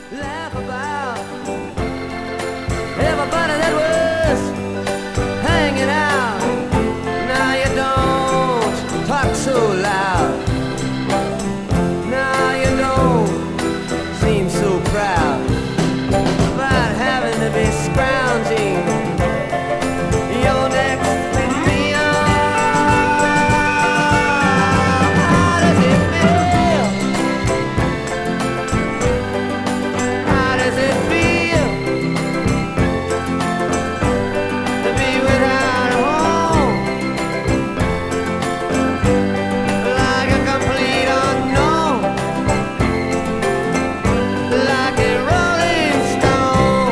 laugh about everybody that was hanging out. Now you don't talk so loud. Now you don't seem so proud about having to be scrounging your next meal. How does it feel? How does it feel to be without a home? Like a complete unknown, like a rolling stone.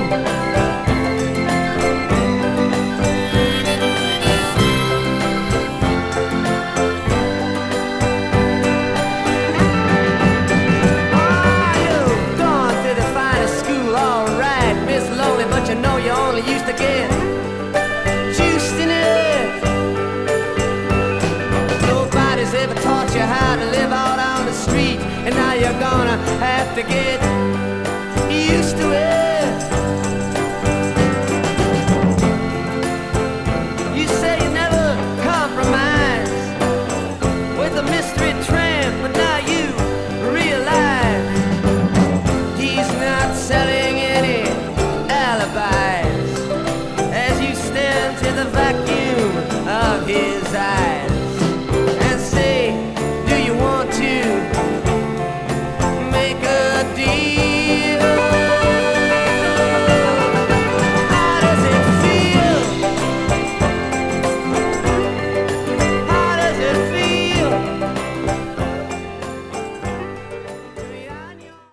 Oh, you've gone to the finest school, all right, Miss Lonely, but you know you only used to get juiced in it. Nobody's ever taught you how to live out on the street, and now you're gonna have to get used to it.